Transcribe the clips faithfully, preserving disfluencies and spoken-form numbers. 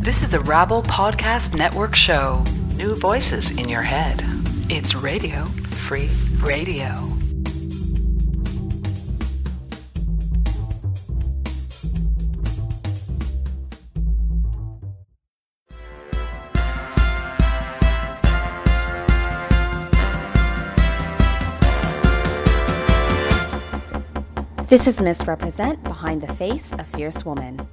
This is a Rabble Podcast Network show. New voices in your head. It's Radio Free Radio. This is Misrepresent, Behind the Face, a Fierce Woman.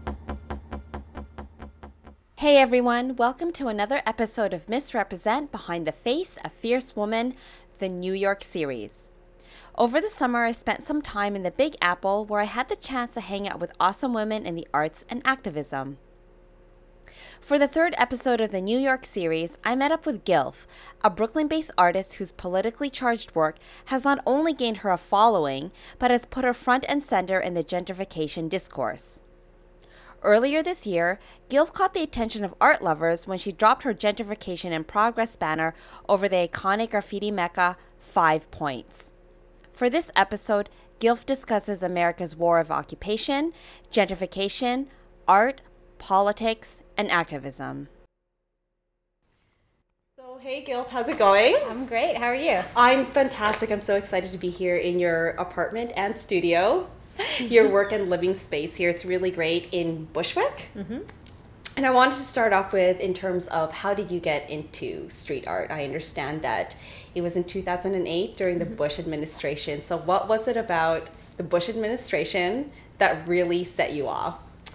Hey everyone, welcome to another episode of Misrepresent, Behind the Face, a Fierce Woman, the New York series. Over the summer, I spent some time in the Big Apple where I had the chance to hang out with awesome women in the arts and activism. For the third episode of the New York series, I met up with Gilf, a Brooklyn-based artist whose politically charged work has not only gained her a following, but has put her front and center in the gentrification discourse. Earlier this year, Gilf caught the attention of art lovers when she dropped her Gentrification in Progress banner over the iconic graffiti mecca, Five Points. For this episode, Gilf discusses America's war of occupation, gentrification, art, politics, and activism. So, hey Gilf, how's it going? I'm great. How are you? I'm fantastic. I'm so excited to be here in your apartment and studio. Your work and living space here. It's really great in Bushwick. Mm-hmm. And I wanted to start off with in terms of how did you get into street art? I understand that it was in two thousand eight during the mm-hmm. Bush administration. So what was it about the Bush administration that really set you off?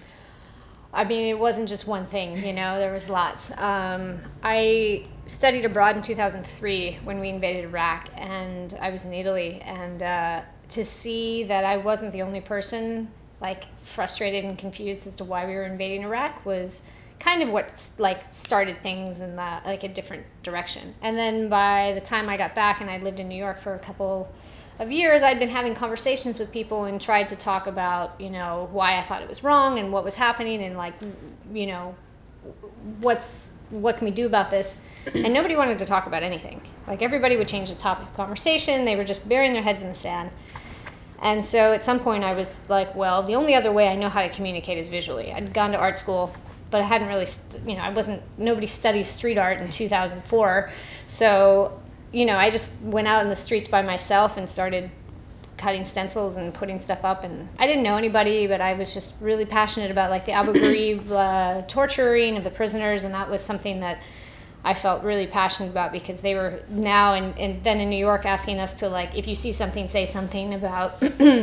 I mean, it wasn't just one thing, you know, there was lots. Um, I studied abroad in two thousand three when we invaded Iraq, and I was in Italy, and uh, to see that I wasn't the only person, like, frustrated and confused as to why we were invading Iraq was kind of what, like, started things in the, like, a different direction. And then by the time I got back and I lived in New York for a couple of years, I'd been having conversations with people and tried to talk about, you know, why I thought it was wrong and what was happening and, like, you know, what's what can we do about this? And nobody wanted to talk about anything. Like, everybody would change the topic of conversation. They were just burying their heads in the sand. And so at some point I was like, well, the only other way I know how to communicate is visually. I'd gone to art school, but I hadn't really, you know, I wasn't, nobody studies street art in two thousand four. So, you know, I just went out in the streets by myself and started cutting stencils and putting stuff up. And I didn't know anybody, but I was just really passionate about, like, the Abu Ghraib uh, torturing of the prisoners. And that was something that I felt really passionate about because they were now and, and then in New York asking us to, like, if you see something, say something about,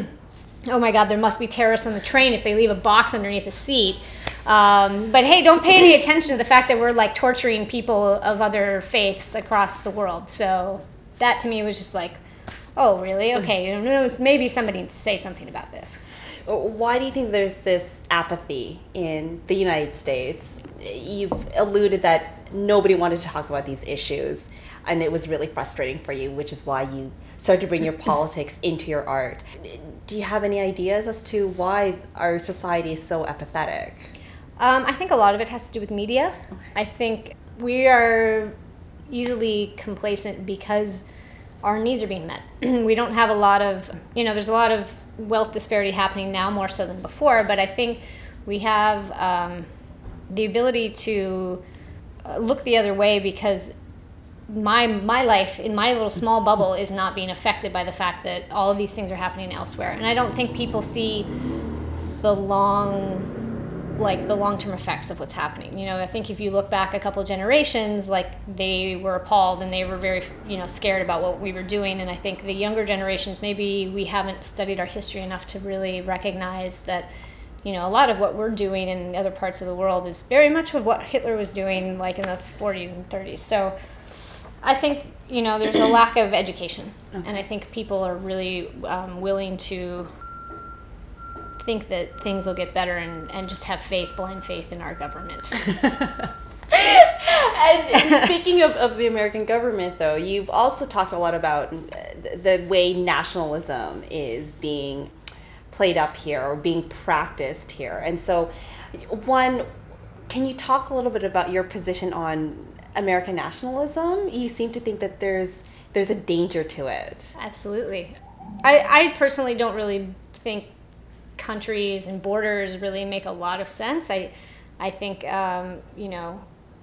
oh my God, there must be terrorists on the train if they leave a box underneath a seat. Um, but hey, don't pay any attention to the fact that we're, like, torturing people of other faiths across the world. So that to me was just like, oh, really? Okay, you know, maybe somebody needs to say something about this. Why do you think there's this apathy in the United States? You've alluded that nobody wanted to talk about these issues, and it was really frustrating for you, which is why you started to bring your politics into your art. Do you have any ideas as to why our society is so apathetic? Um, I think a lot of it has to do with media. Okay. I think we are easily complacent because our needs are being met. We don't have a lot of, you know, there's a lot of wealth disparity happening now more so than before, but I think we have um, the ability to look the other way because my my life in my little small bubble is not being affected by the fact that all of these things are happening elsewhere. And I don't think people see the long like the long-term effects of what's happening. You know, I think if you look back a couple generations, like, they were appalled and they were very, you know, scared about what we were doing. And I think the younger generations, maybe we haven't studied our history enough to really recognize that, you know, a lot of what we're doing in other parts of the world is very much of what Hitler was doing, like, in the forties and thirties. So I think, you know, there's a lack of education. Okay. And I think people are really um, willing to think that things will get better and, and just have faith, blind faith in our government. And speaking of, of the American government, though, you've also talked a lot about the way nationalism is being played up here or being practiced here. And so, one, can you talk a little bit about your position on American nationalism? You seem to think that there's there's a danger to it. Absolutely. I, I personally don't really think countries and borders really make a lot of sense. I I think, um, you know,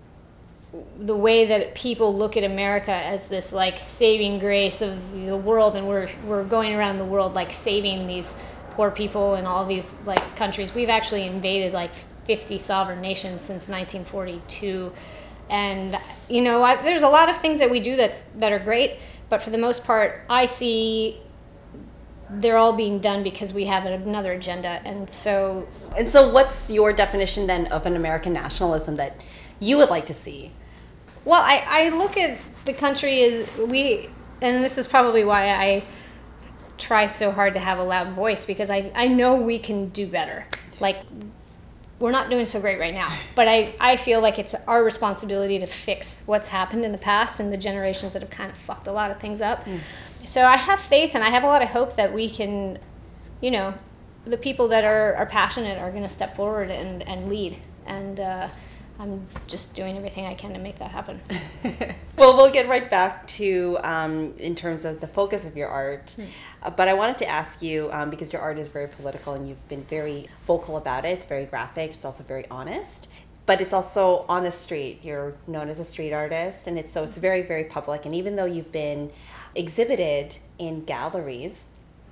the way that people look at America as this like saving grace of the world, and we're we're going around the world like saving these poor people in all these like countries. We've actually invaded like fifty sovereign nations since nineteen forty-two, and you know I, there's a lot of things that we do that's that are great, but for the most part, I see they're all being done because we have another agenda, and so. And so, what's your definition then of an American nationalism that you would like to see? Well, I, I look at the country as we, and this is probably why I try so hard to have a loud voice, because I, I know we can do better. Like, we're not doing so great right now, but I, I feel like it's our responsibility to fix what's happened in the past and the generations that have kind of fucked a lot of things up. Mm. So I have faith and I have a lot of hope that we can, you know, the people that are, are passionate are going to step forward and, and lead. And, uh, I'm just doing everything I can to make that happen. Well, we'll get right back to, um, in terms of the focus of your art. Hmm. Uh, but I wanted to ask you, um, because your art is very political and you've been very vocal about it. It's very graphic. It's also very honest. But it's also on the street. You're known as a street artist. And it's so it's very, very public. And even though you've been exhibited in galleries,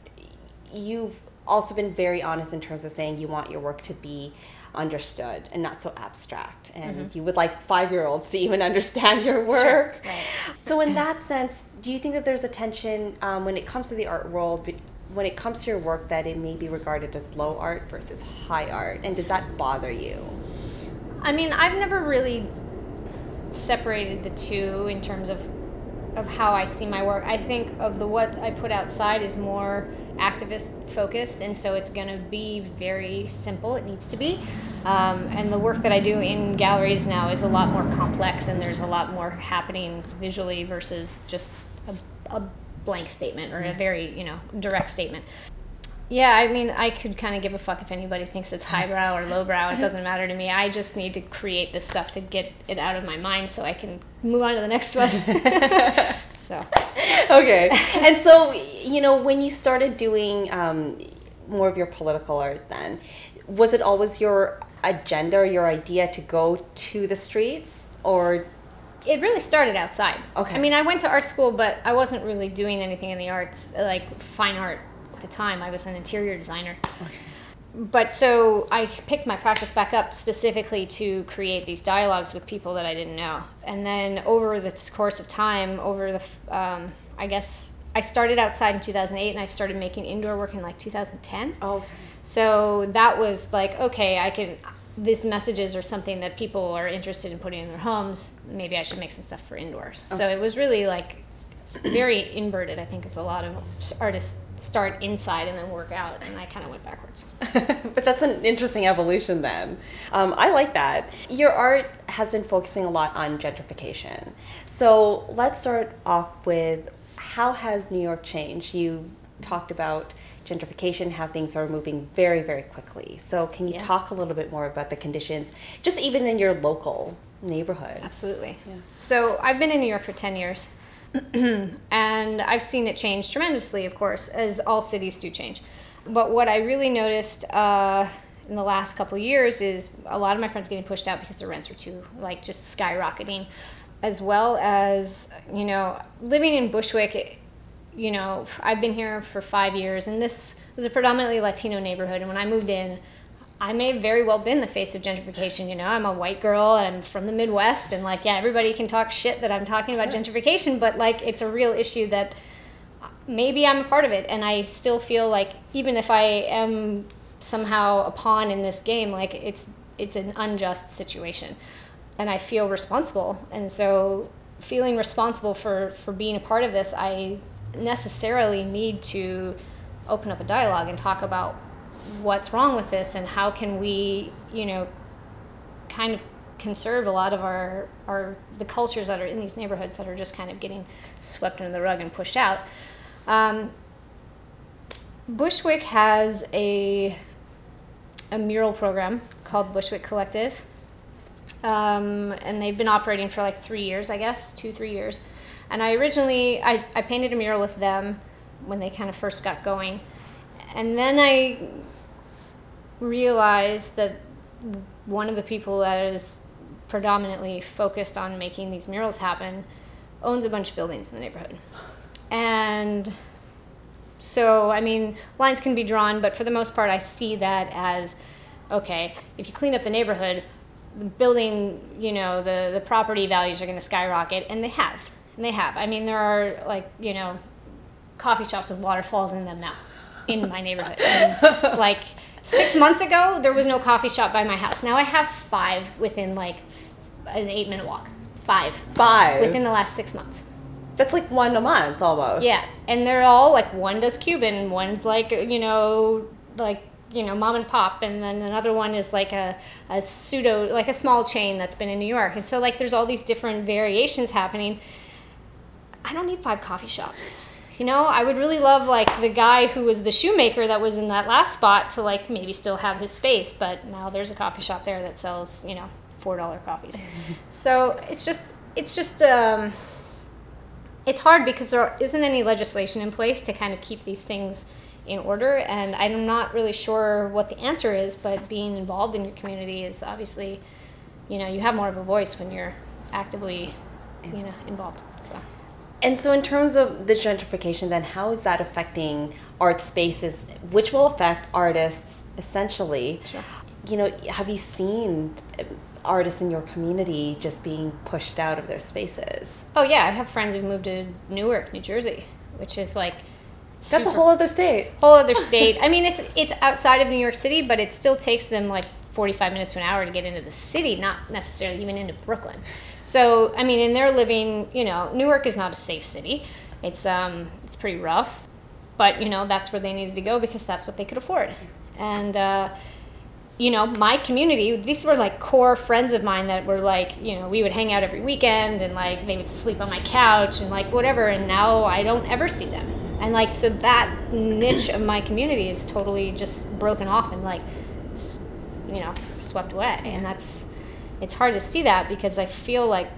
you've also been very honest in terms of saying you want your work to be understood and not so abstract, and mm-hmm. you would like five-year-olds to even understand your work. Sure. Right. So in that sense, do you think that there's a tension um, when it comes to the art world, when it comes to your work, that it may be regarded as low art versus high art, and does that bother you? I mean, I've never really separated the two in terms of of how I see my work. I think of the what I put outside is more activist focused, and so it's going to be very simple. It needs to be. Um, and the work that I do in galleries now is a lot more complex, and there's a lot more happening visually versus just a, a blank statement or a very, you know, direct statement. Yeah, I mean, I could kind of give a fuck if anybody thinks it's highbrow or lowbrow. It doesn't matter to me. I just need to create this stuff to get it out of my mind so I can move on to the next one. So. Okay. And so, you know, when you started doing um, more of your political art then, was it always your agenda or your idea to go to the streets, or? It really started outside. Okay. I mean, I went to art school, but I wasn't really doing anything in the arts, like fine art. At the time, I was an interior designer. Okay. But so I picked my practice back up specifically to create these dialogues with people that I didn't know. And then over the course of time, over the, um, I guess, I started outside in two thousand eight and I started making indoor work in like two thousand ten. Oh. So that was like, okay, I can, these messages are something that people are interested in putting in their homes. Maybe I should make some stuff for indoors. Okay. So it was really like very inverted. I think it's a lot of artists start inside and then work out, and I kind of went backwards. But that's an interesting evolution then. Um, I like that. Your art has been focusing a lot on gentrification. So let's start off with, how has New York changed? You talked about gentrification, how things are moving very, very quickly. So can you yeah. talk a little bit more about the conditions, just even in your local neighborhood? Absolutely. Yeah. So I've been in New York for ten years. And I've seen it change tremendously, of course, as all cities do change. But what I really noticed uh, in the last couple of years is a lot of my friends getting pushed out because their rents were too, like, just skyrocketing. As well as, you know, living in Bushwick, you know, I've been here for five years, and this was a predominantly Latino neighborhood. And when I moved in, I may have very well been the face of gentrification. You know, I'm a white girl and I'm from the Midwest, and like, yeah, everybody can talk shit that I'm talking about gentrification, but like, it's a real issue that maybe I'm a part of it. And I still feel like even if I am somehow a pawn in this game, like it's, it's an unjust situation, and I feel responsible. And so feeling responsible for, for being a part of this, I necessarily need to open up a dialogue and talk about what's wrong with this, and how can we, you know, kind of conserve a lot of our, our the cultures that are in these neighborhoods that are just kind of getting swept under the rug and pushed out. Um, Bushwick has a a mural program called Bushwick Collective, um, and they've been operating for like three years, I guess, two, three years. And I originally, I, I painted a mural with them when they kind of first got going. And then I realized that one of the people that is predominantly focused on making these murals happen owns a bunch of buildings in the neighborhood. And so, I mean, lines can be drawn, but for the most part, I see that as, okay, if you clean up the neighborhood, the building, you know, the, the property values are going to skyrocket, and they have. And they have. I mean, there are, like, you know, coffee shops with waterfalls in them now in my neighborhood. And, like, six months ago, there was no coffee shop by my house. Now I have five within, like, an eight-minute walk. Five. Five? Within the last six months. That's like one a month, almost. Yeah, and they're all, like, one does Cuban, one's, like, you know, like, you know, mom and pop, and then another one is, like, a, a pseudo, like, a small chain that's been in New York. And so, like, there's all these different variations happening. I don't need five coffee shops. You know, I would really love, like, the guy who was the shoemaker that was in that last spot to, like, maybe still have his space, but now there's a coffee shop there that sells, you know, four dollar coffees. So it's just, it's just, um, it's hard because there isn't any legislation in place to kind of keep these things in order, and I'm not really sure what the answer is, but being involved in your community is obviously, you know, you have more of a voice when you're actively, you know, involved, so. And so in terms of the gentrification, then how is that affecting art spaces, which will affect artists essentially? Sure. You know, have you seen artists in your community just being pushed out of their spaces? Oh yeah, I have friends who've moved to Newark, New Jersey, which is like That's a whole other state. Whole other state. I mean, it's it's outside of New York City, but it still takes them like forty-five minutes to an hour to get into the city, not necessarily even into Brooklyn. So, I mean, and they're living, you know, Newark is not a safe city. It's um it's pretty rough, but you know, that's where they needed to go because that's what they could afford. And uh you know, my community, these were like core friends of mine that were like, you know, we would hang out every weekend and like they would sleep on my couch and like whatever, and now I don't ever see them. And like, so that niche of my community is totally just broken off and like, you know, swept away. And that's, it's hard to see that because I feel like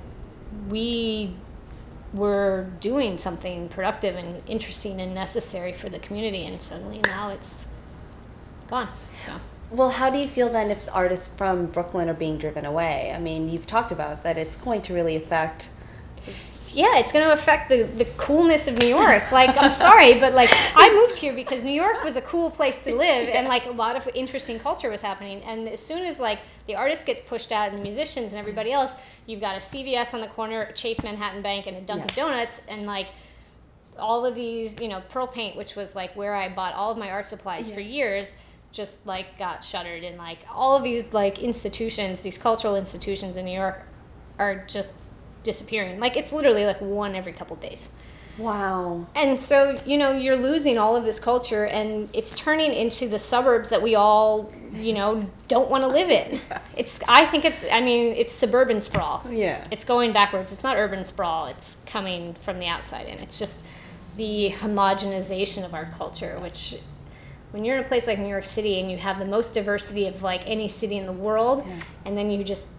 we were doing something productive and interesting and necessary for the community, and suddenly now it's gone, so. Well, how do you feel then if artists from Brooklyn are being driven away? I mean, you've talked about that it's going to really affect... Yeah, it's going to affect the, the coolness of New York. Like, I'm sorry, but like, I moved here because New York was a cool place to live, and like a lot of interesting culture was happening. And as soon as like the artists get pushed out and the musicians and everybody else, you've got a C V S on the corner, a Chase Manhattan Bank, and a Dunkin' yeah. Donuts, and like all of these, you know, Pearl Paint, which was like where I bought all of my art supplies yeah. for years, just like got shuttered. And like all of these like institutions, these cultural institutions in New York are just disappearing. Like it's literally like one every couple of days. Wow. And so, you know, you're losing all of this culture, and it's turning into the suburbs that we all, you know, don't want to live in. It's, I think it's, I mean, it's suburban sprawl. Yeah. It's going backwards. It's not urban sprawl. It's coming from the outside in. It's just the homogenization of our culture, which when you're in a place like New York City and you have the most diversity of like any city in the world, yeah. and then you just,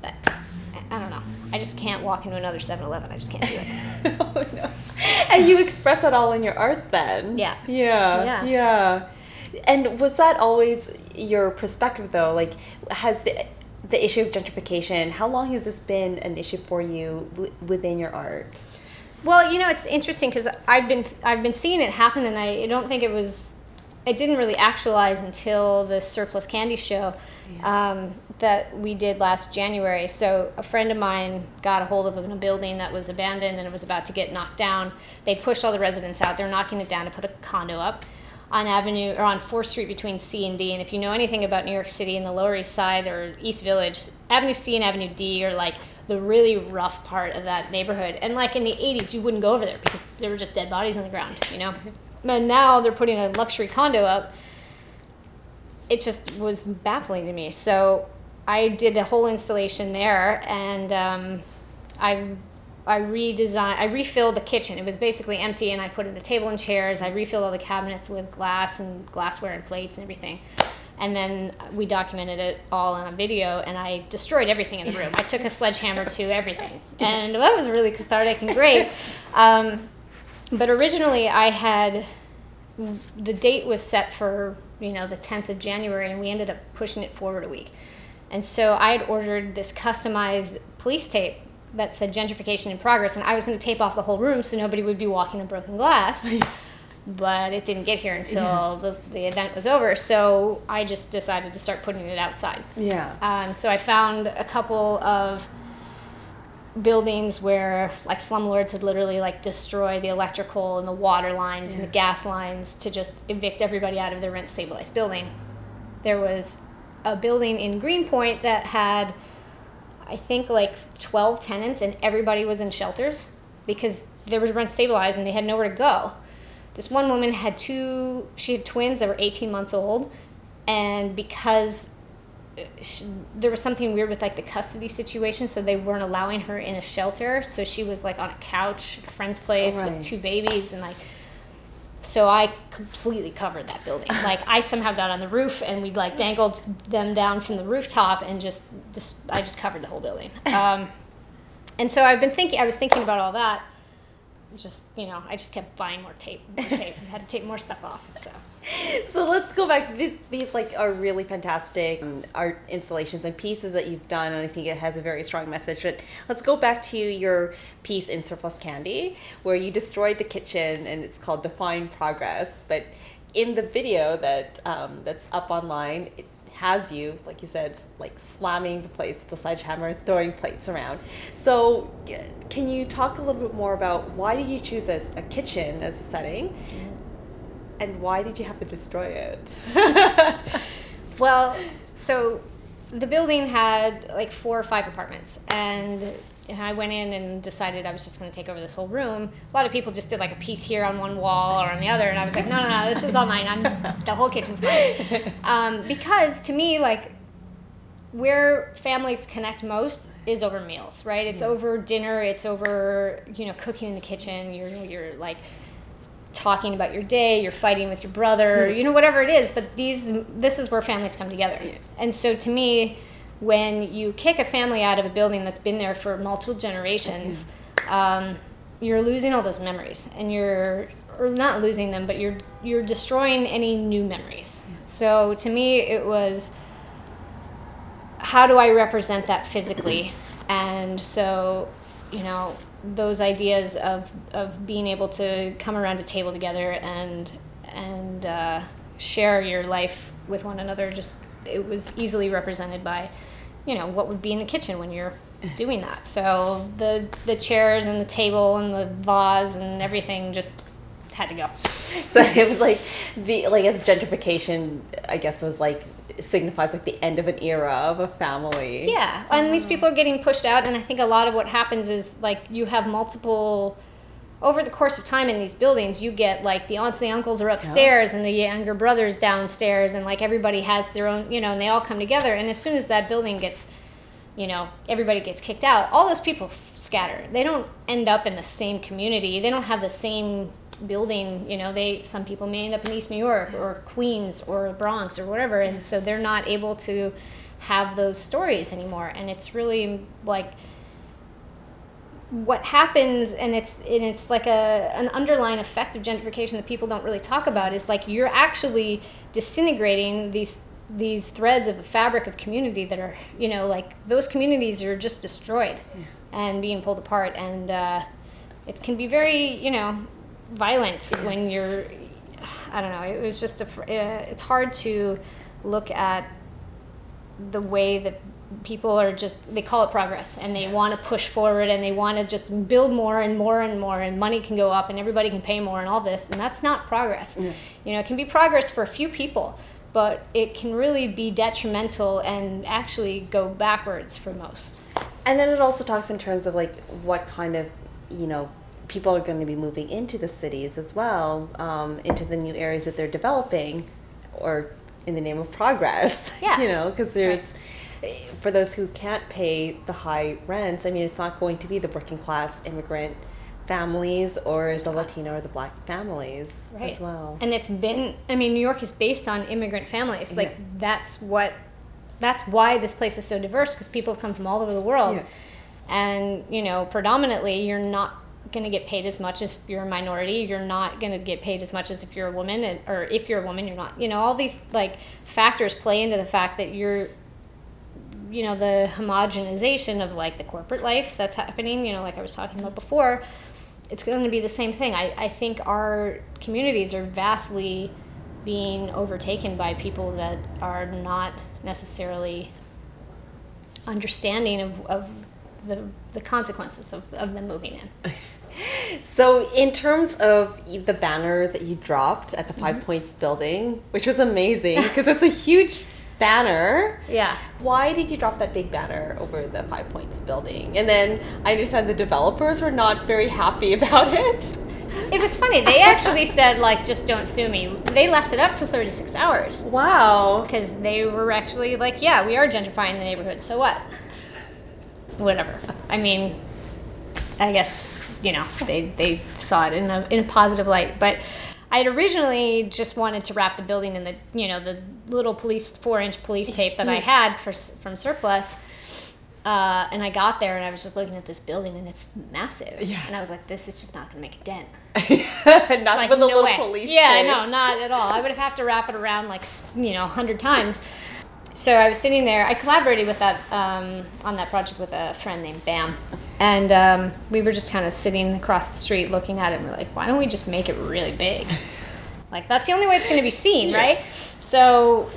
I don't know. I just can't walk into another seven eleven. I just can't do it. Oh, no. And you express it all in your art then. Yeah. Yeah. Yeah. Yeah. And was that always your perspective though? Like, has the the issue of gentrification, how long has this been an issue for you w- within your art? Well, you know, it's interesting because I've been I've been seeing it happen, and I don't think it was, it didn't really actualize until the Surplus Candy show. Yeah. Um, that we did last January. So a friend of mine got a hold of a building that was abandoned and it was about to get knocked down. They pushed all the residents out. They're knocking it down to put a condo up on Avenue or on fourth Street between C and D. And if you know anything about New York City and the Lower East Side or East Village, Avenue C and Avenue D are like the really rough part of that neighborhood. And like in the eighties, you wouldn't go over there because there were just dead bodies on the ground, you know? And now they're putting a luxury condo up. It just was baffling to me. So I did a whole installation there, and um, I I redesigned, I refilled the kitchen. It was basically empty, and I put in a table and chairs. I refilled all the cabinets with glass and glassware and plates and everything. And then we documented it all on a video, and I destroyed everything in the room. I took a sledgehammer to everything, and that was really cathartic and great. Um, but originally, I had, the date was set for, you know, the tenth of January, and we ended up pushing it forward a week. And so I had ordered this customized police tape that said gentrification in progress, and I was going to tape off the whole room so nobody would be walking in broken glass. But it didn't get here until yeah. the, the event was over, so I just decided to start putting it outside. Yeah. Um, so I found a couple of buildings where like slumlords had literally like destroyed the electrical and the water lines yeah. and the gas lines to just evict everybody out of their rent stabilized building. There was a building in Greenpoint that had, I think, like twelve tenants, and everybody was in shelters because there was rent stabilized and they had nowhere to go. This one woman had two, she had twins that were eighteen months old, and because she, there was something weird with like the custody situation, so they weren't allowing her in a shelter, so she was like on a couch at a friend's place oh, right. with two babies, and like, so I completely covered that building. Like I somehow got on the roof and we like dangled them down from the rooftop and just, this, I just covered the whole building. Um, and so I've been thinking, I was thinking about all that. Just, you know, I just kept buying more tape, more tape. I had to take more stuff off, so. So let's go back. These, these like are really fantastic art installations and pieces that you've done, and I think it has a very strong message. But let's go back to your piece in Surplus Candy, where you destroyed the kitchen, and it's called Define Progress. But in the video that um, that's up online, it has you, like you said, like slamming the place with the sledgehammer, throwing plates around. So can you talk a little bit more about why did you choose as a kitchen as a setting? And why did you have to destroy it? Well, so the building had like four or five apartments, and I went in and decided I was just going to take over this whole room. A lot of people just did like a piece here on one wall or on the other, and I was like, no, no, no, this is all mine. I'm the whole kitchen's mine. Um, because to me, like, where families connect most is over meals, right? It's yeah. over dinner. It's over, you know, cooking in the kitchen. You're you're like talking about your day, you're fighting with your brother, you know, whatever it is, but these this is where families come together. Yeah. And so to me, when you kick a family out of a building that's been there for multiple generations, um, you're losing all those memories, and you're or not losing them, but you're you're destroying any new memories. Yeah. So to me, it was, how do I represent that physically? And so, you know, those ideas of, of being able to come around a table together and and uh, share your life with one another, just it was easily represented by, you know, what would be in the kitchen when you're doing that. So the the chairs and the table and the vase and everything just had to go. So it was like the like as gentrification, I guess, was like signifies like the end of an era of a family. Yeah, and these people are getting pushed out, and I think a lot of what happens is like you have multiple, over the course of time in these buildings, you get like the aunts and the uncles are upstairs, yeah. and the younger brothers downstairs, and like everybody has their own, you know, and they all come together, and as soon as that building gets, you know, everybody gets kicked out, all those people f- scatter. They don't end up in the same community. They don't have the same building, you know, they some people may end up in East New York or Queens or Bronx or whatever, and so they're not able to have those stories anymore. And it's really like what happens, and it's and it's like a an underlying effect of gentrification that people don't really talk about, is like you're actually disintegrating these these threads of the fabric of community that are, you know, like those communities are just destroyed yeah. and being pulled apart, and uh, it can be very, you know, violent yeah. when you're, I don't know, it was just a, uh, it's hard to look at the way that people are just, they call it progress, and they want to push forward, and they want to just build more and more and more, and money can go up and everybody can pay more and all this, and that's not progress. Yeah. You know, it can be progress for a few people, but it can really be detrimental and actually go backwards for most. And then it also talks in terms of like what kind of, you know, people are going to be moving into the cities as well, um, into the new areas that they're developing, or in the name of progress. Yeah. You know, because there's, right. for those who can't pay the high rents, I mean, it's not going to be the working class immigrant families or the Latino or the Black families right. as well. And it's been, I mean, New York is based on immigrant families. Like, yeah. that's what, that's why this place is so diverse, because people have come from all over the world. Yeah. And, you know, predominantly, you're not going to get paid as much as if you're a minority. You're not going to get paid as much as if you're a woman, and, or if you're a woman, you're not. You know, all these like factors play into the fact that you're you know, the homogenization of like the corporate life that's happening, you know, like I was talking about before, it's going to be the same thing. I, I think our communities are vastly being overtaken by people that are not necessarily understanding of, of the, the consequences of, of them moving in. So in terms of the banner that you dropped at the Five mm-hmm. Points building, which was amazing because it's a huge banner. Yeah. Why did you drop that big banner over the Five Points building? And then I understand the developers were not very happy about it. It was funny. They actually said, like, just don't sue me. They left it up for thirty-six hours. Wow. Because they were actually like, yeah, we are gentrifying the neighborhood, so what? Whatever. I mean, I guess, you know, they, they saw it in a, in a positive light. But I had originally just wanted to wrap the building in the, you know, the little police, four-inch police tape that I had for, from Surplus. Uh, and I got there and I was just looking at this building and it's massive. Yeah. And I was like, this is just not going to make a dent. Not like, with the no little way. police Yeah, tape. no, not at all. I would have had to wrap it around like, you know, a hundred times. So I was sitting there. I collaborated with that um, on that project with a friend named Bam. And um, we were just kind of sitting across the street looking at it and we're like, why don't we just make it really big? Like, that's the only way it's going to be seen, yeah. right? So,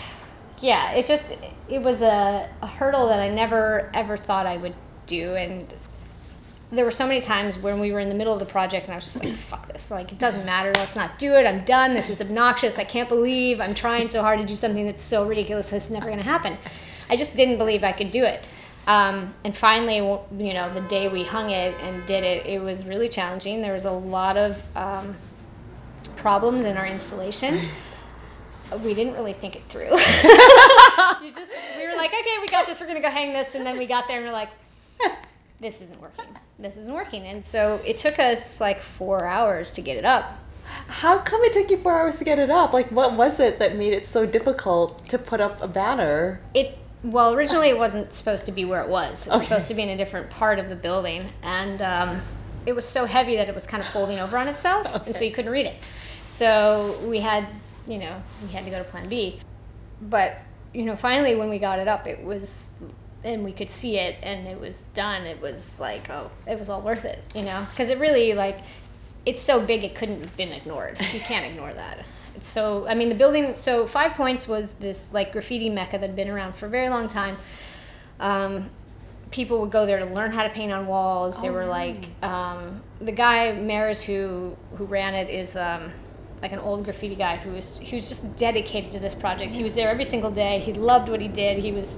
yeah, it just... it was a, a hurdle that I never ever thought I would do, and there were so many times when we were in the middle of the project and I was just like, fuck this, like, it doesn't matter, let's not do it, I'm done, this is obnoxious, I can't believe I'm trying so hard to do something that's so ridiculous it's never going to happen. I just didn't believe I could do it. Um, and finally, you know, the day we hung it and did it, it was really challenging. There was a lot of um, problems in our installation. We didn't really think it through. you just, we were like, okay, we got this, we're going to go hang this. And then we got there and we're like, this isn't working. This isn't working. And so it took us like four hours to get it up. How come it took you four hours to get it up? Like, what was it that made it so difficult to put up a banner? It, well, originally it wasn't supposed to be where it was. It was okay. supposed to be in a different part of the building. And um, it was so heavy that it was kind of folding over on itself. Okay. And so you couldn't read it. So we had... you know, we had to go to plan B. But, you know, finally when we got it up, it was, and we could see it, and it was done, it was like, oh, it was all worth it, you know? Because it really, like, it's so big it couldn't have been ignored. You can't ignore that. It's so, I mean, the building, so Five Points was this, like, graffiti mecca that had been around for a very long time. Um, people would go there to learn how to paint on walls. Oh, there were, like, um, the guy, Maris, who, who ran it is... Um, like an old graffiti guy who was he was just dedicated to this project. He was there every single day. He loved what he did. He was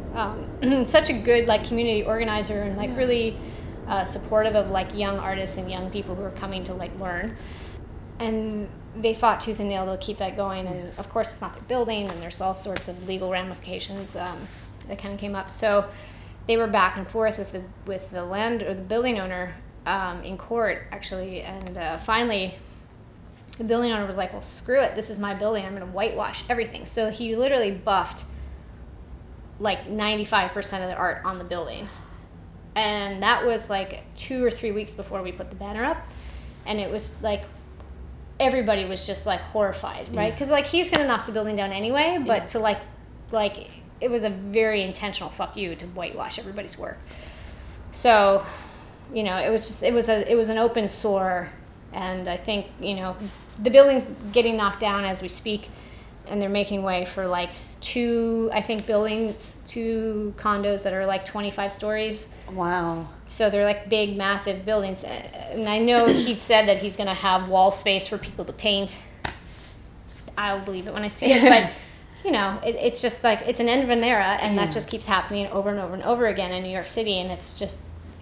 um, such a good like community organizer and like yeah. really uh, supportive of like young artists and young people who were coming to like learn. And they fought tooth and nail to keep that going. And of course, it's not their building, and there's all sorts of legal ramifications um, that kind of came up. So they were back and forth with the with the land or the building owner um, in court actually, and uh, finally. The building owner was like, well, screw it. This is my building. I'm going to whitewash everything. So he literally buffed like ninety-five percent of the art on the building. And that was like two or three weeks before we put the banner up. And it was like, everybody was just like horrified, right? Because yeah. like he's going to knock the building down anyway. But yeah. to like, like it was a very intentional fuck you to whitewash everybody's work. So, you know, it was just, it was a, it was an open sore. And I think, you know, the building's getting knocked down as we speak, and they're making way for like two, I think, buildings, two condos that are like twenty-five stories. Wow. So they're like big, massive buildings. And I know he said that he's going to have wall space for people to paint. I'll believe it when I see it. But, you know, it, it's just like, it's an end of an era, and yeah. that just keeps happening over and over and over again in New York City. And it's just,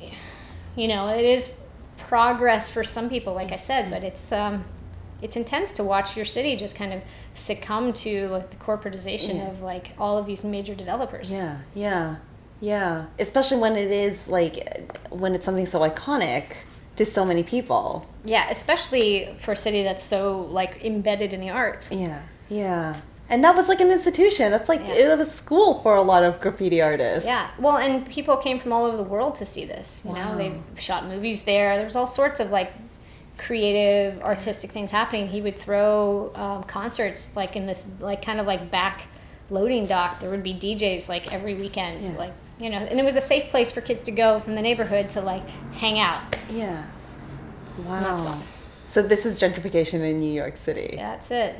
you know, it is progress for some people, like I said, but it's um, it's intense to watch your city just kind of succumb to like the corporatization yeah. of like all of these major developers. Yeah, yeah, yeah. Especially when it is like when it's something so iconic to so many people. Yeah, especially for a city that's so like embedded in the arts. Yeah, yeah. And that was like an institution. That's like, yeah. it was school for a lot of graffiti artists. Yeah. Well, and people came from all over the world to see this. You wow. know, they shot movies there. There was all sorts of like creative, artistic things happening. He would throw um, concerts like in this, like kind of like back loading dock, there would be D Js like every weekend, Yeah. like, you know, and it was a safe place for kids to go from the neighborhood to like hang out. Yeah. Wow. And that's gone. So this is gentrification in New York City. Yeah, that's it.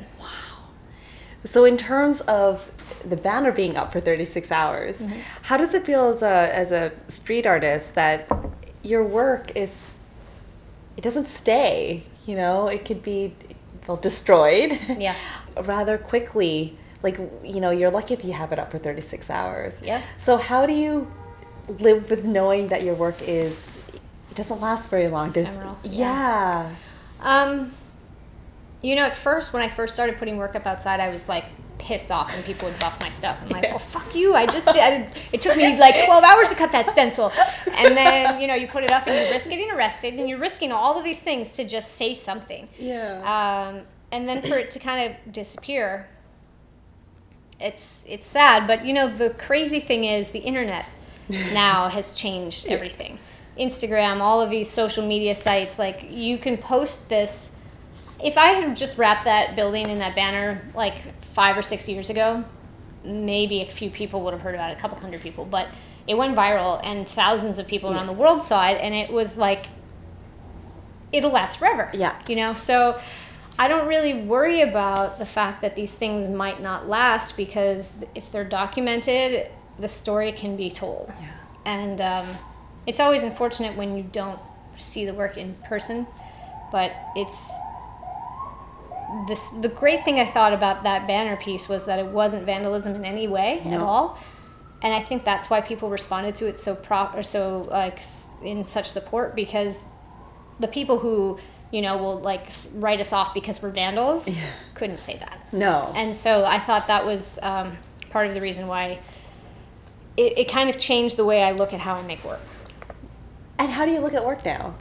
So in terms of the banner being up for thirty-six hours, Mm-hmm. how does it feel as a as a street artist that your work is, it doesn't stay, you know, it could be, well, destroyed Yeah. rather quickly. Like, you know, you're lucky if you have it up for thirty-six hours. Yeah. So how do you live with knowing that your work is, it doesn't last very long? It's There's- ephemeral. Yeah. Um, you know, at first, when I first started putting work up outside, I was like pissed off when people would buff my stuff. I'm like, Yeah. well, fuck you. I just did. I, it took me like twelve hours to cut that stencil. And then, you know, you put it up and you risk getting arrested and you're risking all of these things to just say something. Yeah. Um, and then for it to kind of disappear, it's it's sad. But, you know, the crazy thing is the internet now has changed everything. Instagram, all of these social media sites, like you can post this. If I had just wrapped that building in that banner like five or six years ago, maybe a few people would have heard about it, a couple hundred people, but it went viral and thousands of people around the world saw it, and it was like, it'll last forever. Yeah. You know, so I don't really worry about the fact that these things might not last, because if they're documented, the story can be told. Yeah. And um, it's always unfortunate when you don't see the work in person, but it's this. The great thing I thought about that banner piece was that it wasn't vandalism in any way at No. all, and I think that's why people responded to it so prop or so like s- in such support, because the people who, you know, will like s- write us off because we're vandals couldn't say that. No. And so I thought that was um, part of the reason why it, it kind of changed the way I look at how I make work. And how do you look at work now?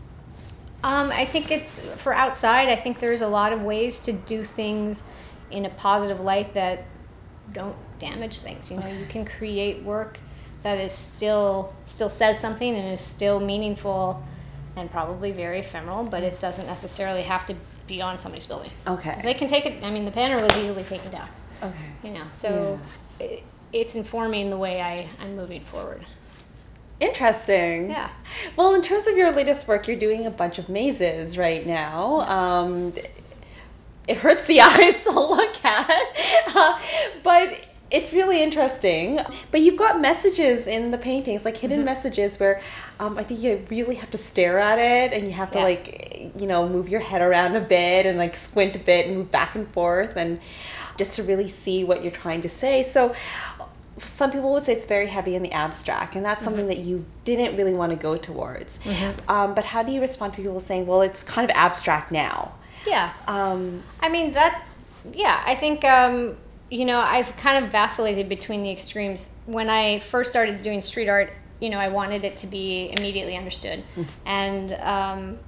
Um, I think it's, for outside, I think there's a lot of ways to do things in a positive light that don't damage things. You know, you can create work that is still still says something and is still meaningful and probably very ephemeral, but it doesn't necessarily have to be on somebody's building. Okay. They can take it, I mean, the banner was easily taken down, Okay. you know, so it, it's informing the way I, I'm moving forward. Interesting. Yeah. Well, in terms of your latest work, you're doing a bunch of mazes right now. Um, it hurts the eyes to look at, uh, but it's really interesting. But you've got messages in the paintings, like hidden Mm-hmm. messages where um, I think you really have to stare at it, and you have to Yeah. like, you know, move your head around a bit and like squint a bit and move back and forth, and just to really see what you're trying to say. So some people would say it's very heavy in the abstract, and that's something that you didn't really want to go towards. Um, but how do you respond to people saying, well, it's kind of abstract now? Yeah. Um, I mean, that, yeah, I think, um, you know, I've kind of vacillated between the extremes. When I first started doing street art, you know, I wanted it to be immediately understood. And um,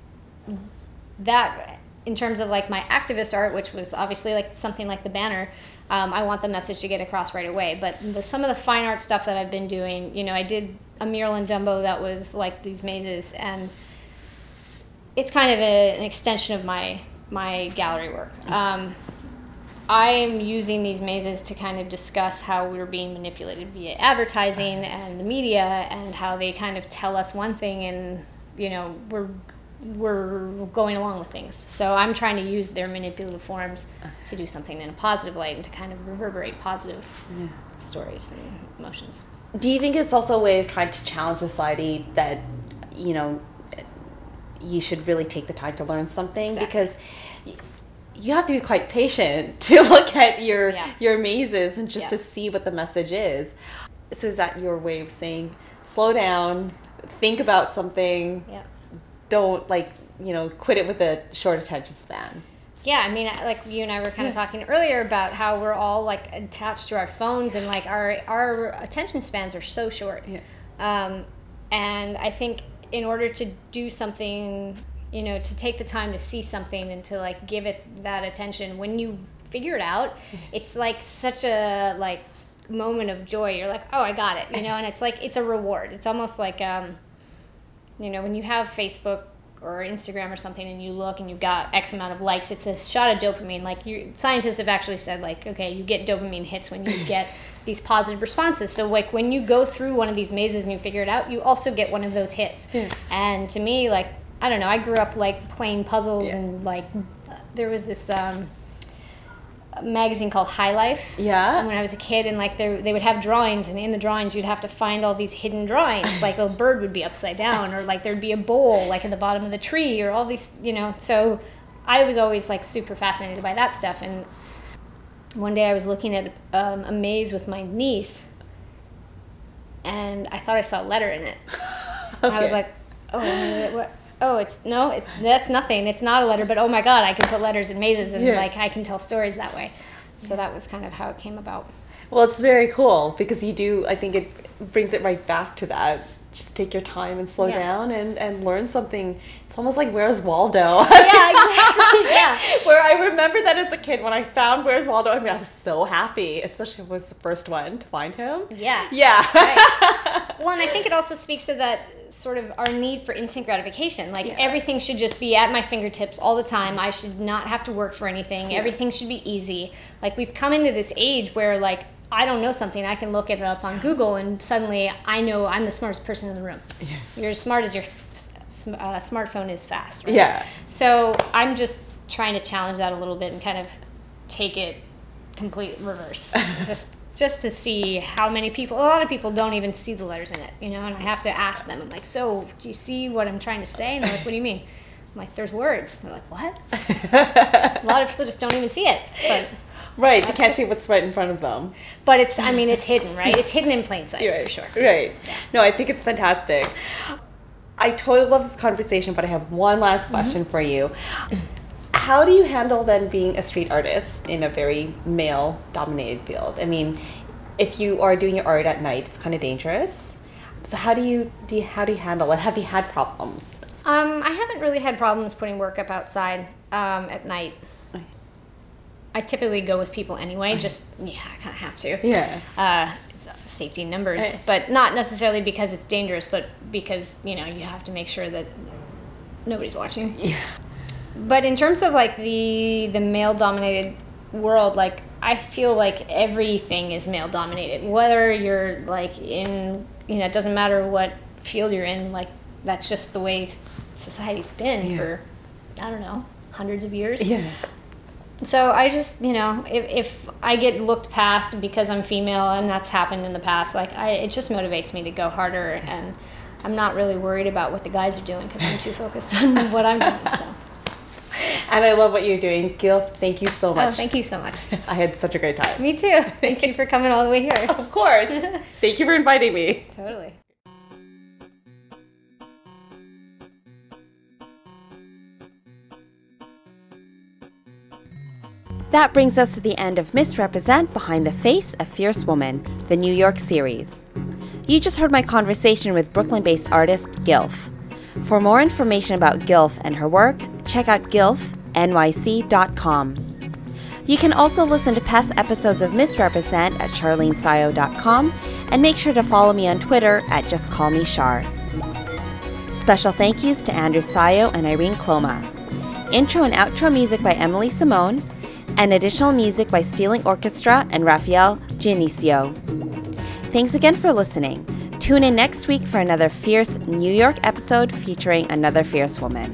that, in terms of like my activist art, which was obviously like something like the banner, um, I want the message to get across right away. But the, some of the fine art stuff that I've been doing, you know, I did a mural in Dumbo that was like these mazes, and it's kind of a, an extension of my my gallery work. Um, I'm using these mazes to kind of discuss how we're being manipulated via advertising and the media, and how they kind of tell us one thing, and you know we're we're going along with things. So I'm trying to use their manipulative forms to do something in a positive light and to kind of reverberate positive stories and emotions. do you think it's also a way of trying to challenge society that, you know, you should really take the time to learn something? Exactly. Because y- you have to be quite patient to look at your Yeah. your mazes and just Yeah. to see what the message is. So is that your way of saying, slow down, think about something, Yeah. don't like, you know, quit it with a short attention span? Yeah, I mean, I- like you and I were kind of talking earlier about how we're all like attached to our phones, and like our our attention spans are so short. Yeah. Um, and I think in order to do something, you know, to take the time to see something and to like give it that attention, when you figure it out, it's like such a like moment of joy. You're like, oh, I got it, you know, and it's like it's a reward. It's almost like um, you know, when you have Facebook or Instagram or something, and you look and you've got X amount of likes, it's a shot of dopamine. Like you, scientists have actually said, like, okay, you get dopamine hits when you get these positive responses. So like when you go through one of these mazes and you figure it out, you also get one of those hits. Yeah. And to me, like, I don't know, I grew up like playing puzzles yeah. and like there was this um, magazine called High Life. Yeah. When I was a kid, and like they they would have drawings, and in the drawings you'd have to find all these hidden drawings. Like a bird would be upside down, or like there'd be a bowl like in the bottom of the tree, or all these, you know. So I was always like super fascinated by that stuff. And one day I was looking at um, a maze with my niece, and I thought I saw a letter in it. Okay. I was like, oh, what? Oh, it's no, it, that's nothing. It's not a letter, but oh my God, I can put letters in mazes, and yeah. like I can tell stories that way. So that was kind of how it came about. Well, it's very cool because you do, I think it brings it right back to that. Just take your time and slow yeah. down and, and learn something. It's almost like Where's Waldo? Yeah, exactly. Yeah. Where I remember that as a kid when I found Where's Waldo, I mean, I was so happy, especially if it was the first one to find him. Yeah. Yeah. Right. Well, and I think it also speaks to that sort of our need for instant gratification. Like yeah. everything should just be at my fingertips all the time. I should not have to work for anything. Yeah. Everything should be easy. Like we've come into this age where like I don't know something, I can look it up on Google and suddenly I know I'm the smartest person in the room. Yeah. You're as smart as your uh, smartphone is fast, right? Yeah. So I'm just trying to challenge that a little bit and kind of take it complete reverse. just just to see how many people, a lot of people don't even see the letters in it, you know, and I have to ask them, I'm like, so do you see what I'm trying to say? And they're like, what do you mean? I'm like, there's words. They're like, what? A lot of people just don't even see it. But right, you can't see what's right in front of them. But it's, I mean, it's hidden, right? It's hidden in plain sight, right, for sure. Right. Yeah. No, I think it's fantastic. I totally love this conversation, but I have one last question mm-hmm. for you. How do you handle then being a street artist in a very male-dominated field? I mean, if you are doing your art at night, it's kind of dangerous. So how do you, do you how do you handle it? Have you had problems? Um, I haven't really had problems putting work up outside um, at night. I typically go with people anyway, just, yeah, I kind of have to. Yeah. Uh, it's safety in numbers, right. But not necessarily because it's dangerous, but because, you know, you have to make sure that nobody's watching. Yeah. But in terms of, like, the the male-dominated world, like, I feel like everything is male-dominated. Whether you're, like, in, you know, it doesn't matter what field you're in, like, that's just the way society's been yeah. for, I don't know, hundreds of years. Yeah. So I just, you know, if, if I get looked past because I'm female, and that's happened in the past, like, I, it just motivates me to go harder, and I'm not really worried about what the guys are doing because I'm too focused on what I'm doing, so. And I love what you're doing. Gil, thank you so much. Oh, thank you so much. I had such a great time. Me too. Thank you for coming all the way here. Of course. Thank you for inviting me. Totally. That brings us to the end of Misrepresent Behind the Face, A Fierce Woman, the New York series. You just heard my conversation with Brooklyn-based artist Gilf. For more information about Gilf and her work, check out gilf N Y C dot com. You can also listen to past episodes of Misrepresent at charlene sayo dot com, and make sure to follow me on Twitter at just call me Char. Special thank yous to Andrew Sayo and Irene Cloma. Intro and outro music by Emily Simone, and additional music by Stealing Orchestra and Rafael Giannisio. Thanks again for listening. Tune in next week for another fierce New York episode featuring another fierce woman.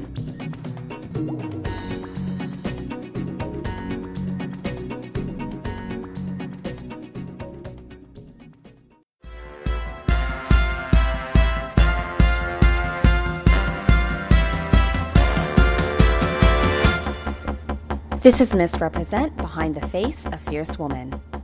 This is Misrepresent Behind the Face, A Fierce Woman.